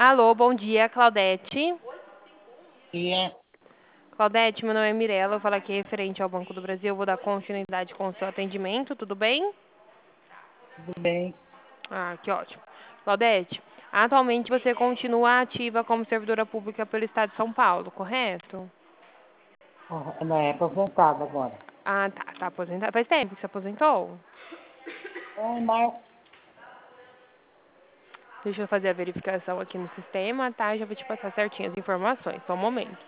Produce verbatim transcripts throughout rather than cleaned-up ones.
Alô, bom dia, Claudete. E é Claudete, meu nome é Mirella, eu falo aqui referente ao Banco do Brasil, eu vou dar continuidade com o seu atendimento, tudo bem? tudo bem. Ah, que ótimo. Claudete, atualmente você continua ativa como servidora pública pelo Estado de São Paulo, correto? Ah, não é aposentado agora. Ah, tá, tá aposentado. Faz tempo que você aposentou? É, mas Deixa eu fazer a verificação aqui no sistema, tá? Já vou te passar certinho as informações, só um momento.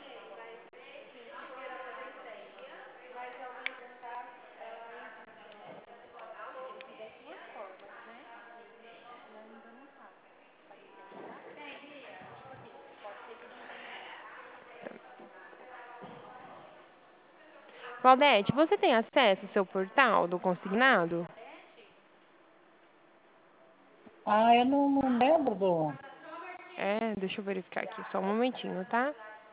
Claudete, você tem acesso ao seu portal do consignado? ah, eu não, não lembro do. É, deixa eu verificar aqui, só um momentinho, tá?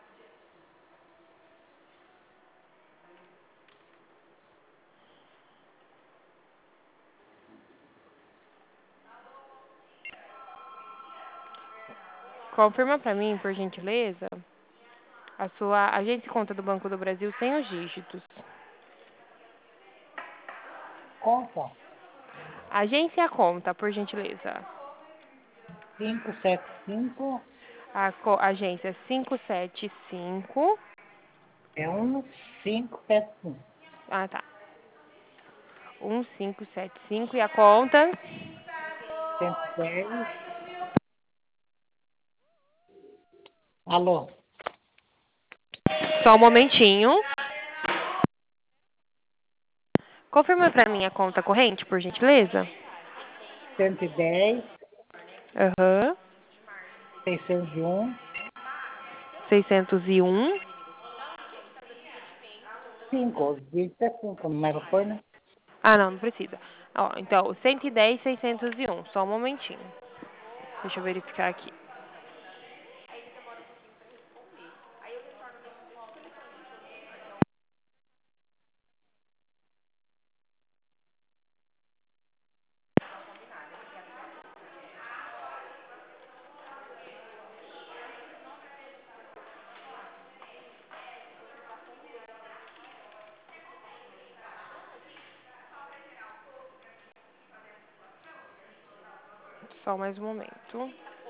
Confirma pra mim, por gentileza, a sua agência e conta do Banco do Brasil sem os dígitos. Conta. Agência e a conta, por gentileza. cinco sete cinco A co- agência cinco sete cinco. é um cinco sete cinco. Ah, tá. um cinco sete cinco e a conta. Cento e dez. Alô? Só um momentinho. Confirma pra mim a conta corrente, por gentileza. Cento e dez, Aham. seiscentos e um, seiscentos e um. cinco. Os dígitos é cinco, não era foi, né? Ah, não, não precisa. Ó, então, cento e dez, seiscentos e um. Só um momentinho. Deixa eu verificar aqui. Só mais um momento.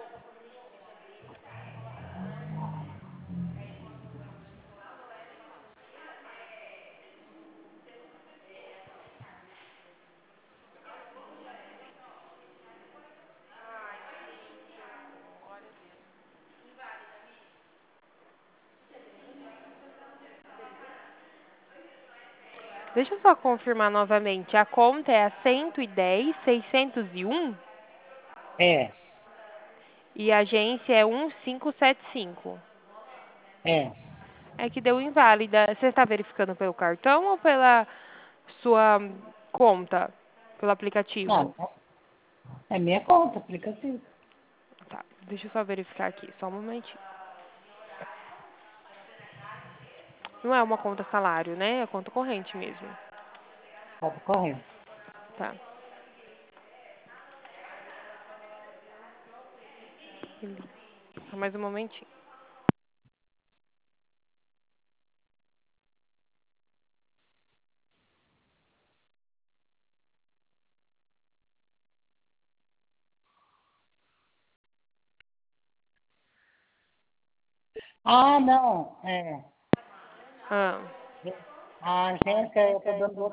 Deixa eu só confirmar novamente. A conta é a cento e dez, seiscentos e um É, e a agência é um cinco sete cinco. é. É que deu inválida. Você está verificando pelo cartão ou pela sua conta? Pelo aplicativo? Não, é minha conta, aplicativo. Tá, deixa eu só verificar aqui, só um momentinho. Não é uma conta salário, né? É conta corrente mesmo. Conta corrente. Tá, beleza. Só mais um momentinho. Ah, não. É. Ah, A agência eu estou dando